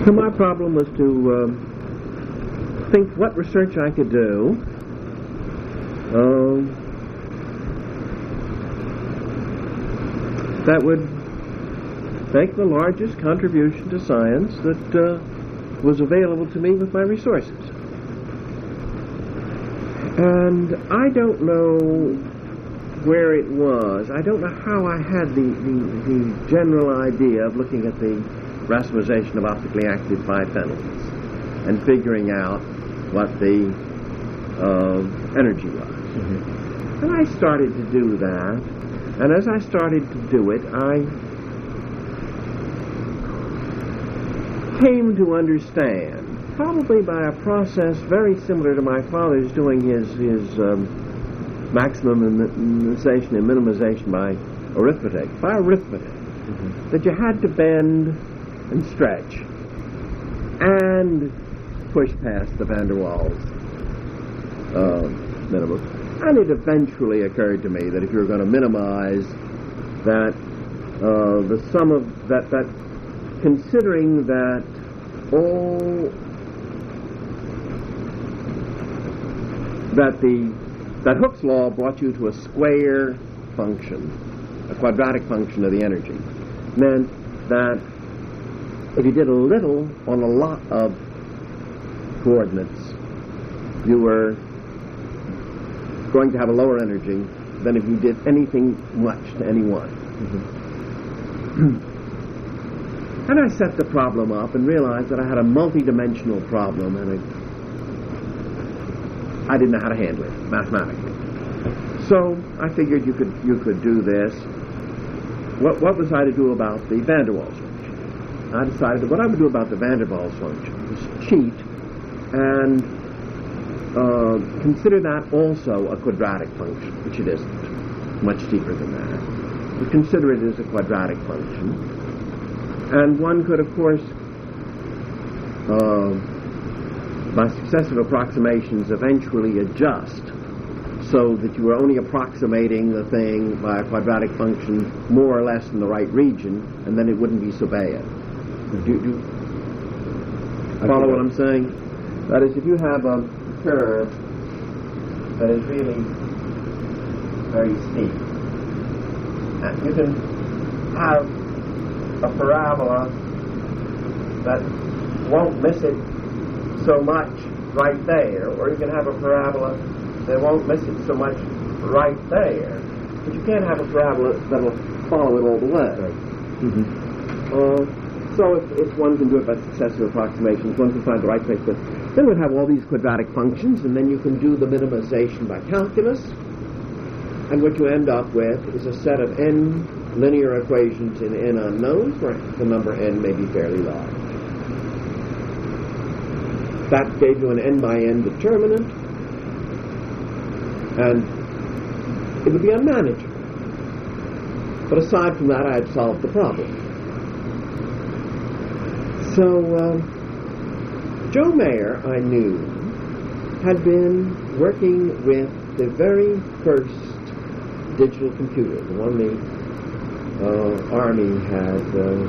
So my problem was to think what research I could do that would make the largest contribution to science that was available to me with my resources. And I don't know where it was. I don't know how I had the general idea of looking at the racemization of optically active biphenyls and figuring out what the energy was. Mm-hmm. And I started to do that. And as I started to do it, I came to understand, probably by a process very similar to my father's doing his maximization and minimization by arithmetic, mm-hmm. that you had to bend and stretch and push past the van der Waals minimum. And it eventually occurred to me that if you were going to minimize that, the sum of that, considering that that Hooke's law brought you to a square function, a quadratic function of the energy, meant that if you did a little on a lot of coordinates, you were going to have a lower energy than if you did anything much to any one. Mm-hmm. And I set the problem up and realized that I had a multi-dimensional problem, and I didn't know how to handle it mathematically. So I figured you could do this. What was I to do about the van der Waals function? I decided that what I would do about the van der Waals function was cheat and consider that also a quadratic function, which it isn't. Much deeper than that. You consider it as a quadratic function. And one could, of course, by successive approximations, eventually adjust so that you are only approximating the thing by a quadratic function more or less in the right region, and then it wouldn't be so bad. Do you follow what I'm saying? That is, if you have a curve that is really very steep, and you can have a parabola that won't miss it so much right there, or you can have a parabola that won't miss it so much right there, but you can't have a parabola that will follow it all the way. Right. Mm-hmm. So if one can do it by successive approximations, one can find the right place, but then we'd have all these quadratic functions, and then you can do the minimization by calculus, and what you end up with is a set of n linear equations in n unknowns, where the number n may be fairly large. That gave you an n by n determinant, and it would be unmanageable. But aside from that, I had solved the problem. So, Joe Mayer, I knew, had been working with the very first digital computer, the one the Army had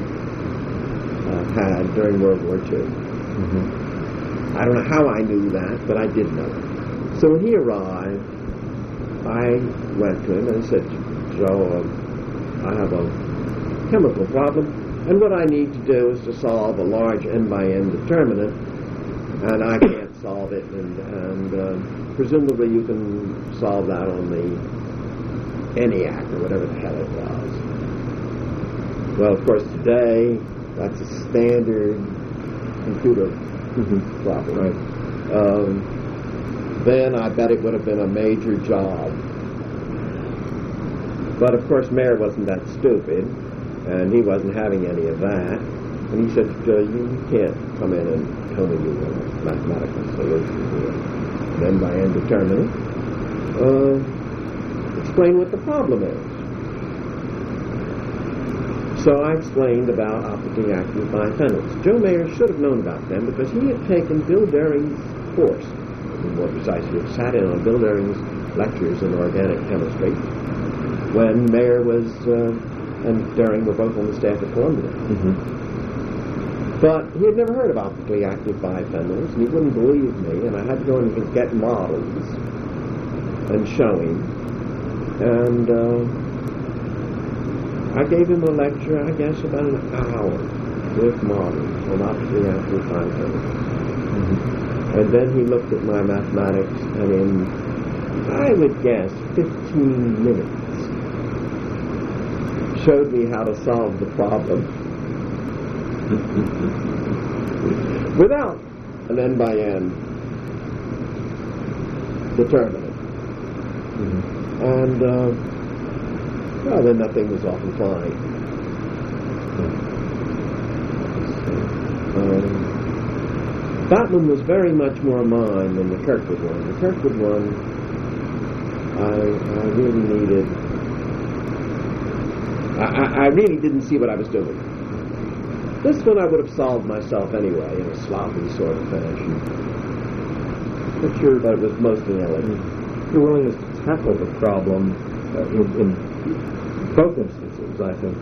during World War II. Mm-hmm. I don't know how I knew that, but I did know it. So when he arrived, I went to him and said, Joe, I have a chemical problem, and what I need to do is to solve a large n by n determinant, and I can't solve it, and presumably you can solve that on the ENIAC or whatever the hell it was. Well, of course, today that's a standard computer problem. Right. Then I bet it would have been a major job. But of course, Mayer wasn't that stupid, and he wasn't having any of that. And he said, you can't come in and tell me you want a mathematical solution here. Then by n determinant, explain what the problem is. So I explained about optically active biphenyls. Joe Mayer should have known about them because he had taken Bill Dering's course, more precisely, sat in on Bill Dering's lectures in organic chemistry when Mayer was and Dering were both on the staff at Columbia. Mm-hmm. But he had never heard of optically active biphenyls, and he wouldn't believe me, and I had to go and get models and show him. And I gave him a lecture, I guess, about an hour with models on optically active biphenyls. And then he looked at my mathematics, and in, I would guess, 15 minutes, showed me how to solve the problem without an n by n determinant. And, well, then that thing was off and flying. That one was very much more mine than the Kirkwood one. The Kirkwood one, I really needed... I really didn't see what I was doing. This one I would have solved myself anyway, in a sloppy sort of fashion. But it was most inelegant. Your willingness to tackle the problem in both instances, I think,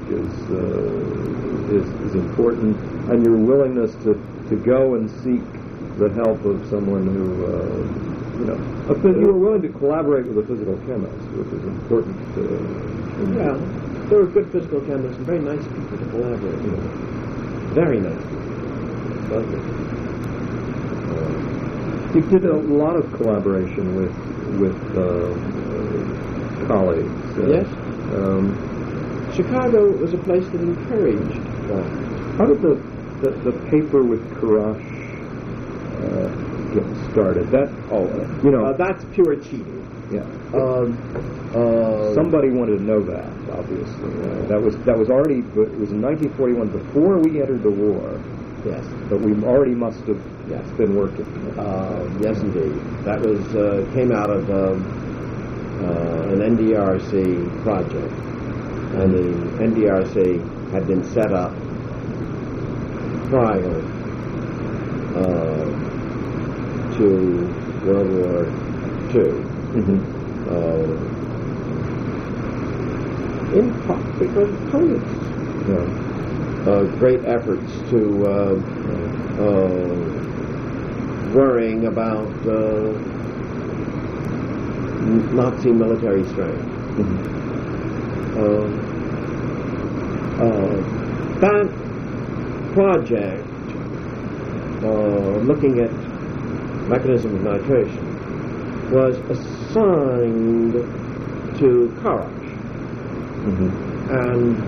is important, and your willingness to go and seek the help of someone who, you were willing to collaborate with a physical chemist, which is important. Yeah, there were good physical chemists and very nice people to collaborate with. Very nice people. Lovely. You did a lot of collaboration with colleagues. Yes. Chicago was a place that encouraged that. How did the paper with Karash get started? That's pure cheating. Yeah. Somebody wanted to know that, obviously. That was already. It was in 1941, before we entered the war. Yes. But we already must have been working. Yes, indeed. That was came out of an NDRC project, and the NDRC had been set up prior to World War II. In part because of communists. Great efforts to worrying about Nazi military strength. That project, looking at mechanism of nitration, was assigned to Karash. And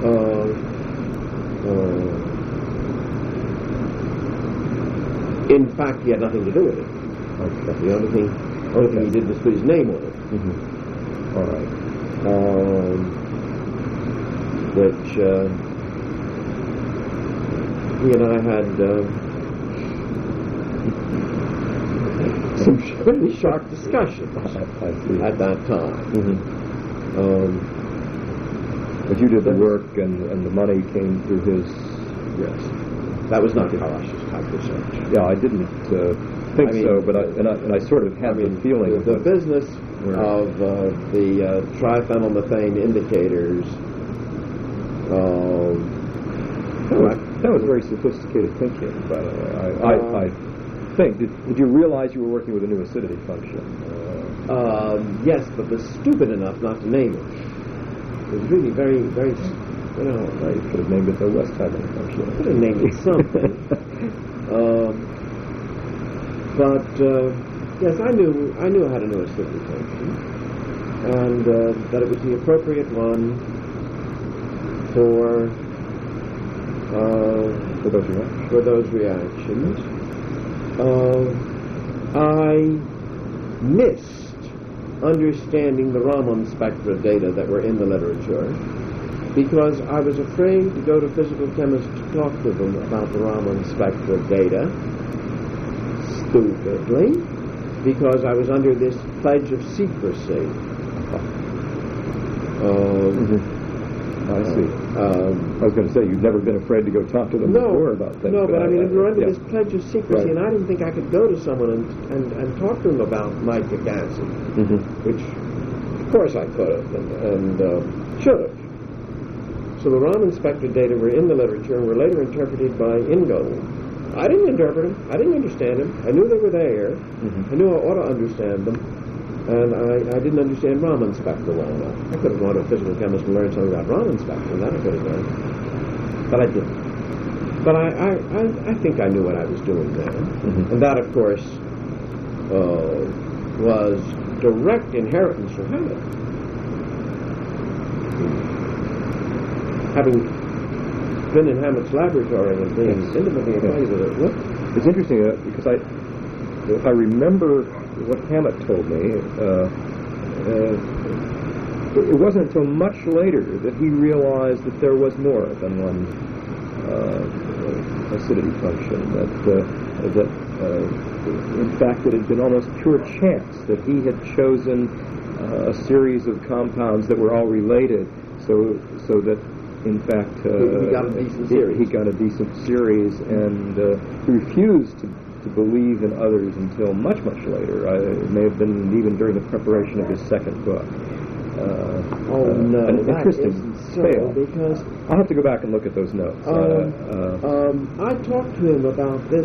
in fact, he had nothing to do with it. Okay. The only thing he did was put his name on it. All right. Which he and I had some really sharp discussions at that time. But you did the work, and the money came through his... Yes. That was not Karash's type research. Yeah, I didn't think so, but I sort of had the feeling... The business of the triphenylmethane indicators... that was very sophisticated thinking, by the way. I think. Did you realize you were working with a new acidity function? Yes, but was stupid enough not to name it. It was really very, very, you could have named it the Westheimer function. Could have named it something. Yes, I knew I had a new acidity function, and that it was the appropriate one for those reactions. I missed understanding the Raman spectra data that were in the literature because I was afraid to go to physical chemists to talk to them about the Raman spectra data, stupidly, because I was under this pledge of secrecy. I see. I was going to say, you've never been afraid to go talk to them before about things. No, but I mean, we were under this pledge of secrecy, and I didn't think I could go to someone and talk to them about nitric acid, which, of course, I could have and should have. So the Raman spectra data were in the literature and were later interpreted by Ingold. I didn't interpret them. I didn't understand them. I knew they were there. I knew I ought to understand them. And I didn't understand Raman spectra well enough. I could have gone to a physical chemist and learned something about Raman spectra. That I could have done. But I didn't. But I think I knew what I was doing then. And that, of course, was direct inheritance from Hammett. Having been in Hammett's laboratory and being intimately acquainted with it. What? It's interesting because if I remember what Hammett told me, it wasn't until much later that he realized that there was more than one acidity function. That in fact it had been almost pure chance that he had chosen a series of compounds that were all related, so that in fact he got a decent series. He got a decent series, and he refused to believe in others until much later. It may have been even during the preparation of his second book. No, an that interesting isn't fail. So, because I'll have to go back and look at those notes. I talked to him about this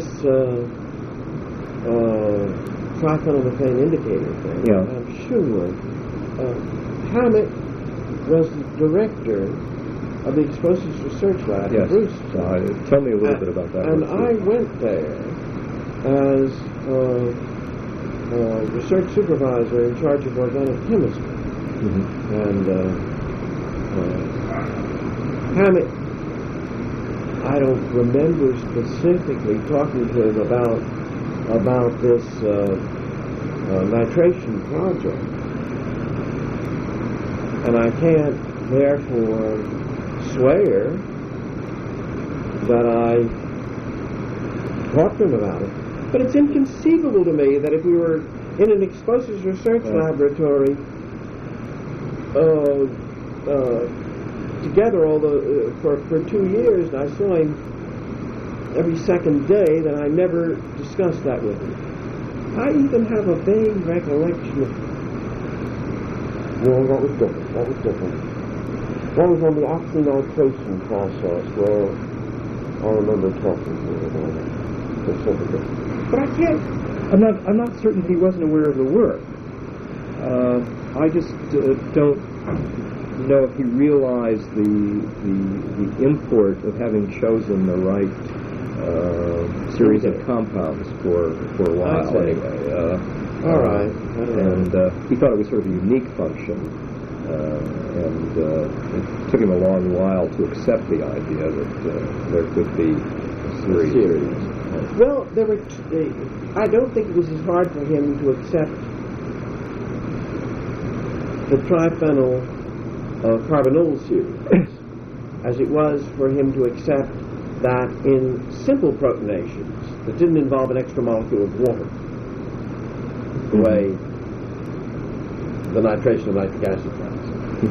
triphenylmethane indicator thing. Yeah. I'm sure Hammett was the director of the Explosives Research Lab in Brewster. Tell me a little bit about that. And I went there as research supervisor in charge of organic chemistry. And Hammett, I don't remember specifically talking to him about this nitration project, and I can't therefore swear that I talked to him about it. But it's inconceivable to me that if we were in an explosives research laboratory together for 2 years, and I saw him every second day, that I never discussed that with him. I even have a vague recollection of... Well, that was different. That was on the oxynitration process where I remember talking to him about it specifically. But I can't... I'm not certain he wasn't aware of the work. I just don't know if he realized the import of having chosen the right series of compounds for a while. Anyway. All right. And he thought it was sort of a unique function, and it took him a long while to accept the idea that there could be a series. Well, I don't think it was as hard for him to accept the triphenyl carbonyl series as it was for him to accept that in simple protonations that didn't involve an extra molecule of water, the way the nitration of nitric acid does,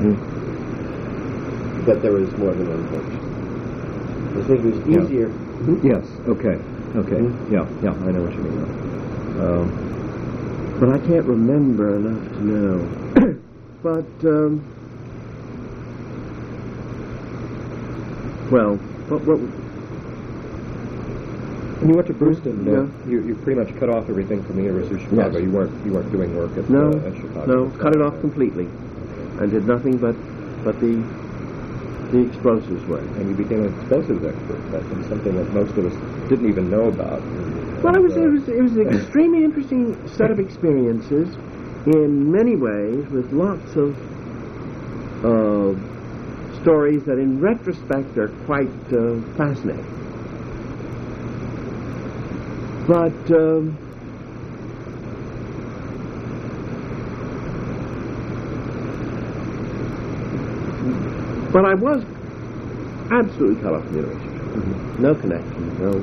that there is more than one function. I think it was easier. Yes. Okay. Yeah. I know what you mean. But I can't remember enough to know. But what? When you went to Brewston, Yeah. you pretty much cut off everything from the University of Chicago. Yes. You weren't doing work at Chicago. No, cut it off completely. I did nothing but the explosives work. And you became an explosives expert. That's something that most of us didn't even know about. Well, it was an extremely interesting set of experiences in many ways, with lots of stories that in retrospect are quite fascinating. But I was absolutely cut off from the university. No connection, no.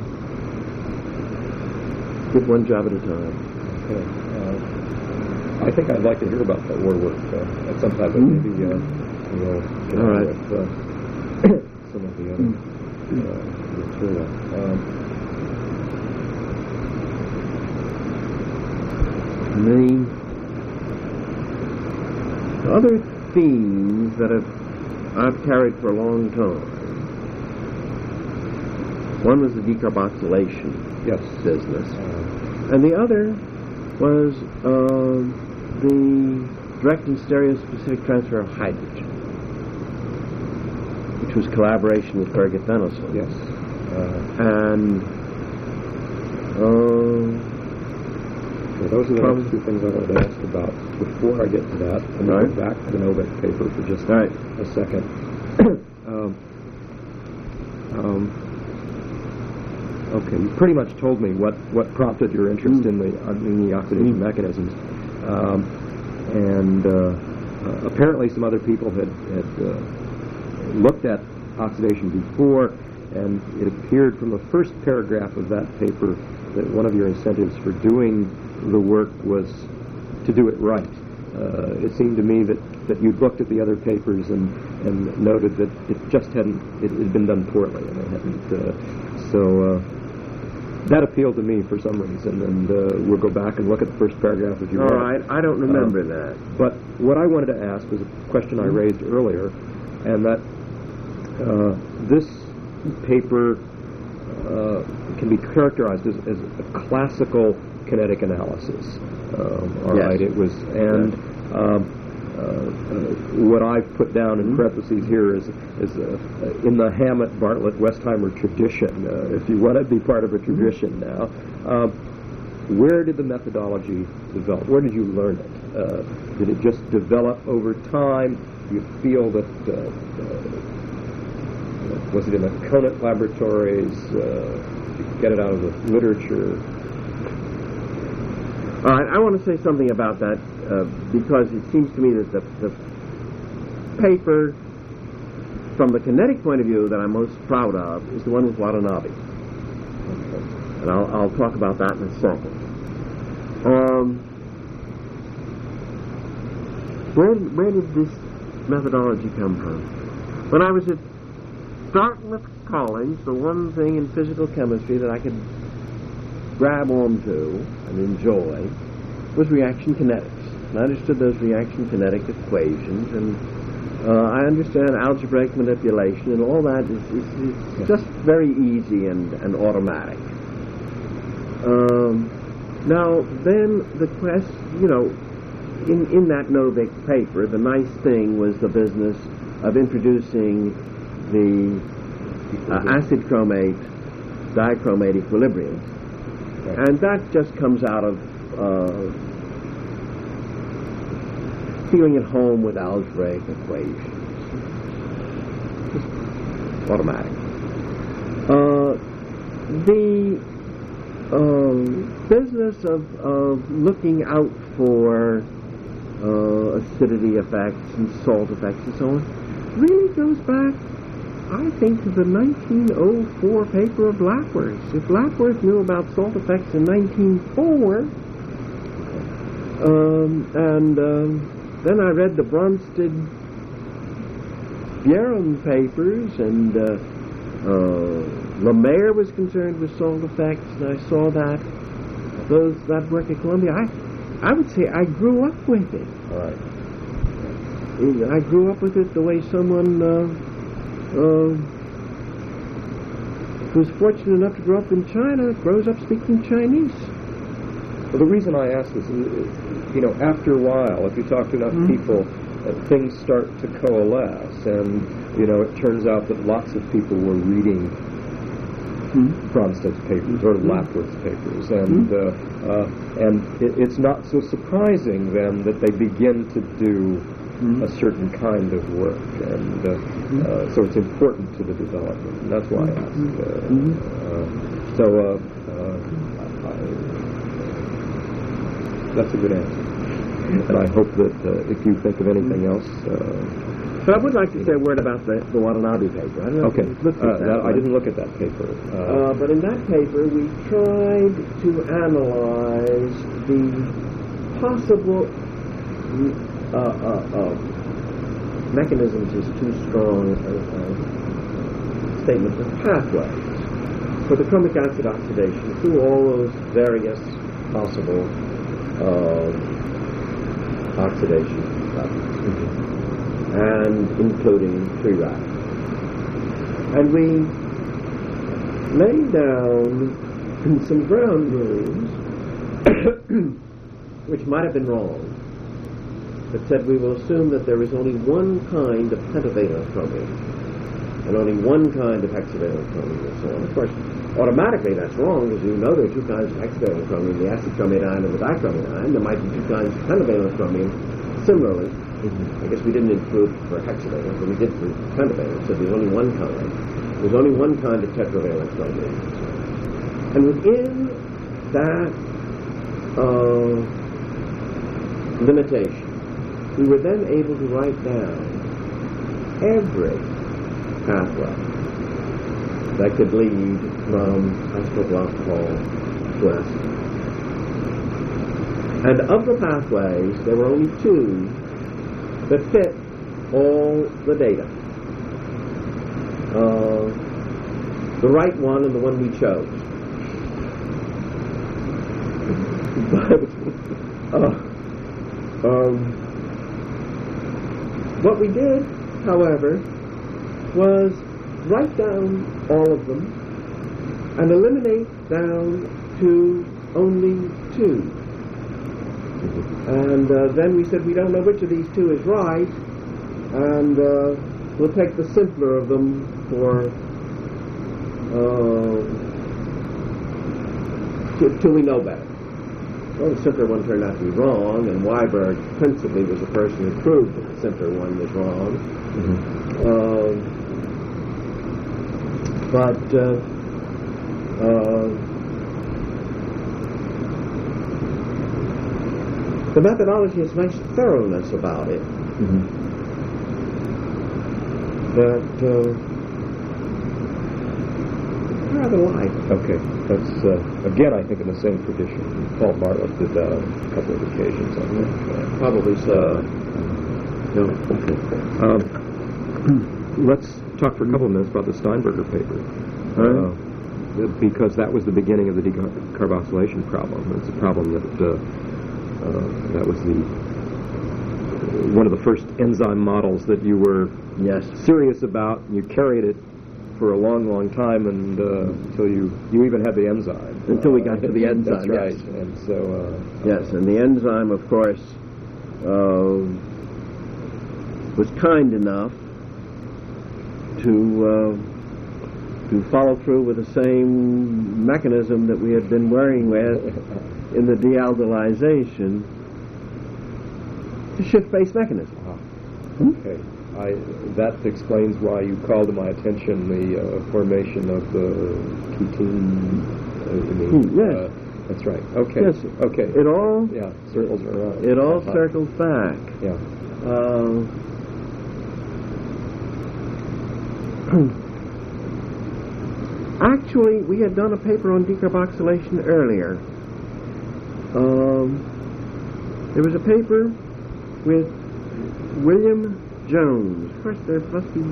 Did one job at a time. Okay. I think I'd like to hear about that war work at some time, but maybe we'll get on with some of the other material. The other themes that have I've carried for a long time. One was the decarboxylation business, and the other was the direct and stereospecific transfer of hydrogen, which was collaboration with Birgit Bennison. Yes. And those are the next two things I wanted to ask about. Before I get to that, I'm going to go back to the Novak paper for just a second. Okay, you pretty much told me what prompted your interest in the oxidation mechanisms, and apparently some other people had looked at oxidation before, and it appeared from the first paragraph of that paper that one of your incentives for doing the work was to do it right. It seemed to me that you'd looked at the other papers and noted that it had been done poorly, and it hadn't. So that appealed to me for some reason, and we'll go back and look at the first paragraph if you want. All right, I don't remember that. But what I wanted to ask was a question I raised earlier, and that this paper can be characterized as a classical kinetic analysis. All right, it was, and what I've put down in parentheses here is in the Hammett-Bartlett-Westheimer tradition, if you want to be part of a tradition now. Where did the methodology develop? Where did you learn it? Did it just develop over time? Do you feel that, was it in the Conant laboratories? Did you get it out of the literature? All right, I want to say something about that because it seems to me that the paper, from the kinetic point of view, that I'm most proud of is the one with Watanabe. And I'll talk about that in a second. Where did this methodology come from? When I was at Dartmouth College, the one thing in physical chemistry that I could grab onto and enjoy was reaction kinetics. And I understood those reaction kinetic equations, and I understand algebraic manipulation, and all that is just very easy and automatic. Now, then the question, in that Novik paper, the nice thing was the business of introducing the acid chromate dichromate equilibrium. Right. And that just comes out of feeling at home with algebraic equations. Just automatic. The business of looking out for acidity effects and salt effects and so on really goes back, I think, to the 1904 paper of Lapworth. If Lapworth knew about salt effects in 1904, then I read the Bronsted-Bjerrum papers, and Lemaire was concerned with salt effects, and I saw that work at Columbia. I would say I grew up with it. All right. I grew up with it the way someone who's fortunate enough to grow up in China grows up speaking Chinese. Well, the reason I ask this is, after a while, if you talk to enough people, things start to coalesce, and it turns out that lots of people were reading Bronstet's papers or Lapworth's papers, and it's not so surprising then that they begin to do a certain kind of work, and so it's important to the development. And that's why I asked. That's a good answer, and I hope that if you think of anything else. But I would like to say a word about the Watanabe paper. I don't know okay. if you looked at that. I didn't look at that paper. But in that paper, we tried to analyze the possible mechanisms is too strong a statement of pathways for the chromic acid oxidation through all those various possible oxidation methods. and including tree rats. And we laid down some ground rules, which might have been wrong, that said we will assume that there is only one kind of pentavalent chromium and only one kind of hexavalent chromium and so on. Of course, automatically that's wrong, because you know there are two kinds of hexavalent chromium, the acid chromium and the dichromium. There might be two kinds of pentavalent chromium. Similarly, I guess we didn't include for hexavalent, but we did for pentavalent, so there's only one kind. There's only one kind of tetravalent chromium. And within that limitation, we were then able to write down every pathway that could lead from isopropyl alcohol to acid. And of the pathways, there were only two that fit all the data. The right one and the one we chose. What we did, however, was write down all of them and eliminate down to only two. And then we said we don't know which of these two is right, and we'll take the simpler of them for till we know better. Well, the simpler one turned out to be wrong, and Weiberg principally was the person who proved that the simpler one was wrong. The methodology has nice thoroughness about it that I rather like. Okay, that's again, I think, in the same tradition. Paul Bartlett did that on a couple of occasions. I think. Probably so. Okay. Let's talk for a couple of minutes about the Steinberger paper, because that was the beginning of the decarboxylation problem. It's a problem that that was one of the first enzyme models that you were serious about, and you carried it for a long, long time, and until you even had the enzyme. Until we got to the enzyme, that's right. And so yes, and the enzyme, of course, was kind enough to follow through with the same mechanism that we had been worrying with in the dealdehydzation, the shift-based mechanism. Okay. That explains why you called to my attention the formation of the ketene. Yes. That's right. Okay. Yes. Okay. It all circles around. It all circles back. Yeah. Actually, we had done a paper on decarboxylation earlier. There was a paper with William Jones. Of course, there must be,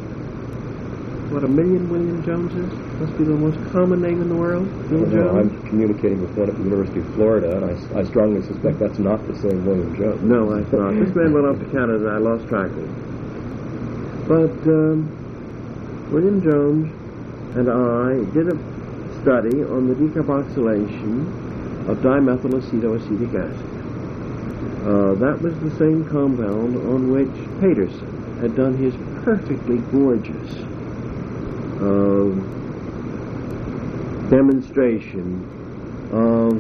1 million William Joneses? Must be the most common name in the world, William Jones. I'm communicating with one at the University of Florida, and I strongly suspect that's not the same William Jones. No, I thought. This man went off to Canada, and I lost track of him. But William Jones and I did a study on the decarboxylation of dimethylacetoacetic acid. That was the same compound on which Peterson had done his perfectly gorgeous demonstration of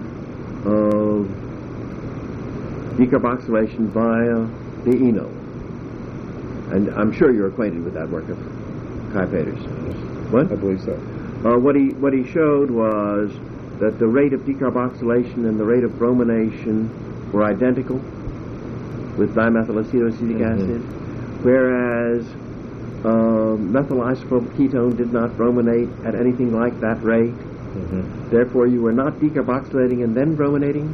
decarboxylation via the enol. And I'm sure you're acquainted with that work of Kai Peterson. What? I believe so. What he showed was that the rate of decarboxylation and the rate of bromination were identical with dimethylacetoacetic acid, whereas methyl isopropyl ketone did not brominate at anything like that rate. Therefore, you were not decarboxylating and then brominating,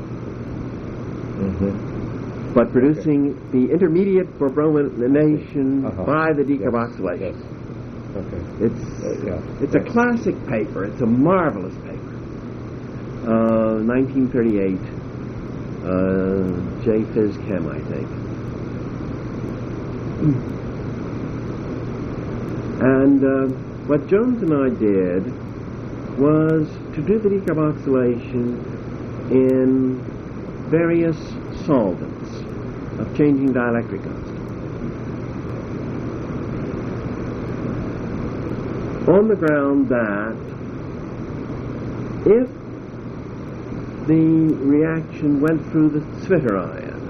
but producing the intermediate for bromination by the decarboxylation. Yes. Okay. It's a classic paper. It's a marvelous paper. 1938. J. Phys Chem, I think. And what Jones and I did was to do the decarboxylation in various solvents of changing dielectric constant. On the ground that if the reaction went through the Zwitter ion,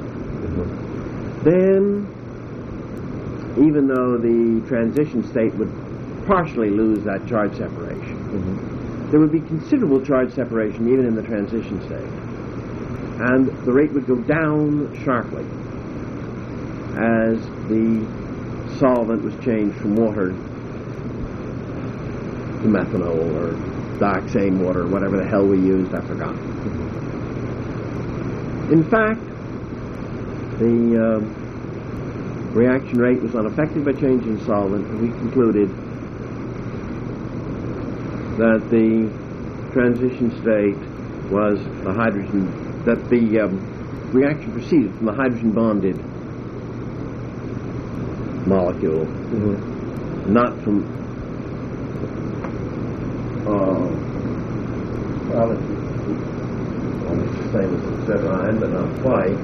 then even though the transition state would partially lose that charge separation, there would be considerable charge separation even in the transition state. And the rate would go down sharply as the solvent was changed from water to methanol or dioxane water, or whatever the hell we used, I forgot. In fact, the reaction rate was unaffected by changing solvent, and we concluded that the transition state was the hydrogen, that the reaction proceeded from the hydrogen bonded molecule, not from well, it's almost the same as the Zwitter ion, but not quite.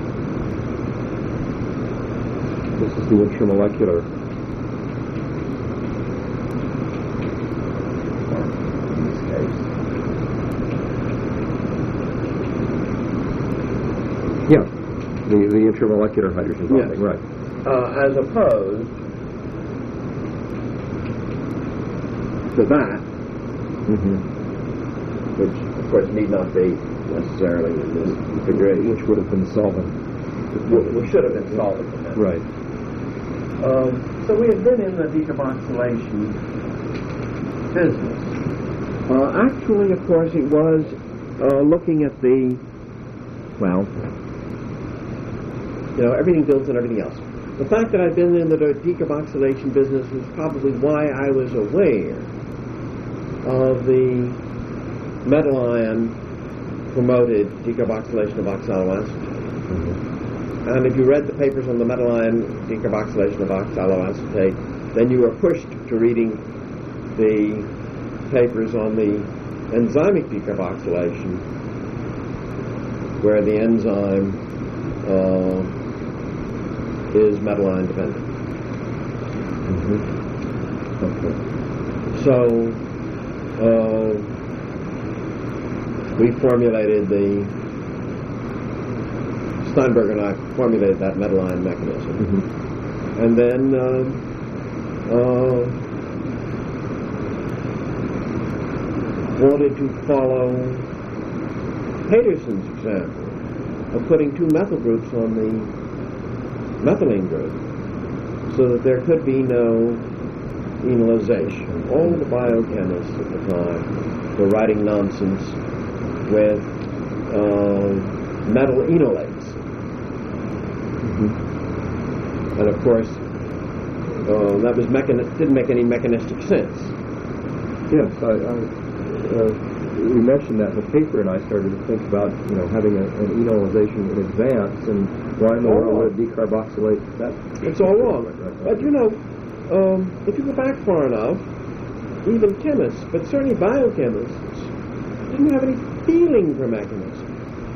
This is the intramolecular. In this case. Yeah, the intramolecular hydrogen bonding, Yes. right. As opposed to that, which of course need not be necessarily in this configuration, Which would have been solvent. which should have been solvent. Right. So we have been in the decarboxylation business. Actually, of course, it was looking at the, well, everything builds on everything else. The fact that I've been in the decarboxylation business was probably why I was aware of the metal ion promoted decarboxylation of oxaloacetate. And if you read the papers on the metal ion decarboxylation of oxaloacetate, then you were pushed to reading the papers on the enzymic decarboxylation, where the enzyme is metal ion dependent. So we formulated Steinberg and I formulated that metal ion mechanism. And then wanted to follow Peterson's example of putting two methyl groups on the methylene group so that there could be no enolization. All the biochemists at the time were writing nonsense with metal enolates. And of course, that was didn't make any mechanistic sense. Yes, we mentioned that in the paper, and I started to think about having an enolization in advance, and why in the world would decarboxylate that? It's all wrong. But if you go back far enough, even chemists, but certainly biochemists, didn't have any feeling for mechanism.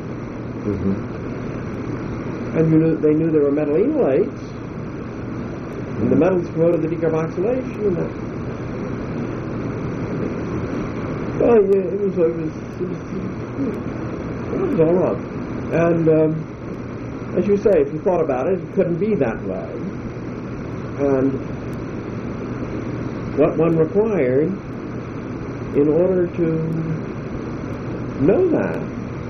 And they knew there were metal enolates, and the metals promoted the decarboxylation. And it was all wrong. And as you say, if you thought about it, it couldn't be that way. And what one required in order to know that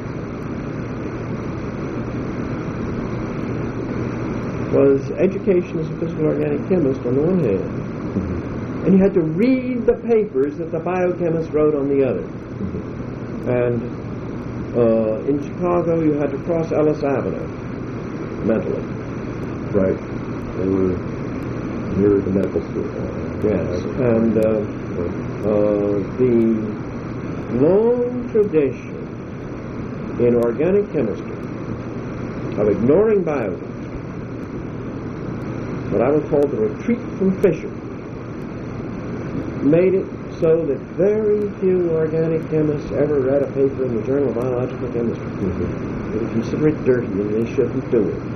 was education as a physical organic chemist on the one hand, and you had to read the papers that the biochemists wrote on the other. And in Chicago, you had to cross Ellis Avenue mentally. Right. They were near the medical school. Yes. And the long tradition in organic chemistry of ignoring biochemistry what I would call the retreat from Fisher, made it so that very few organic chemists ever read a paper in the Journal of Biological Chemistry. They would consider it dirty and they shouldn't do it.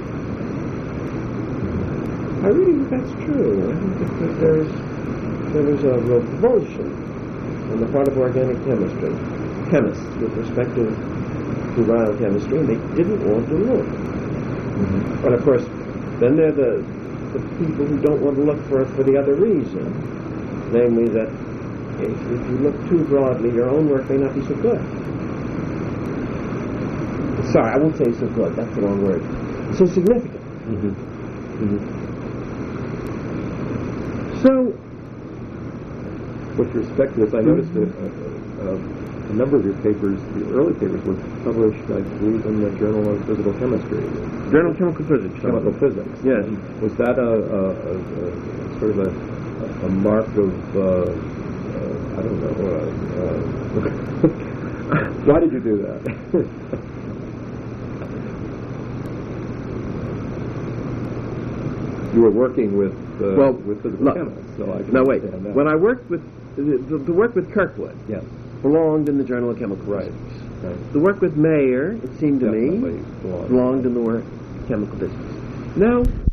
I really think that's true. I think that there was a revulsion on the part of organic chemists with respect to biochemistry, and they didn't want to look. But of course, then there are the people who don't want to look for the other reason, namely that if you look too broadly, your own work may not be so good. Sorry, I won't say so good. That's the wrong word. So significant. So, with respect to this, I noticed that a number of your papers, the early papers, were published, I believe, in the Journal of Physical Chemistry. Journal of Chemical Physics. Chemical Physics. Yes. Was that a sort of a mark of, I don't know, why did you do that? You were working with physical chemists, so I can understand that. When I worked with the work with Kirkwood, yes, belonged in the Journal of Chemical Physics. The work with Mayer, it seemed to me, belonged in the work of Chemical Physics. Now,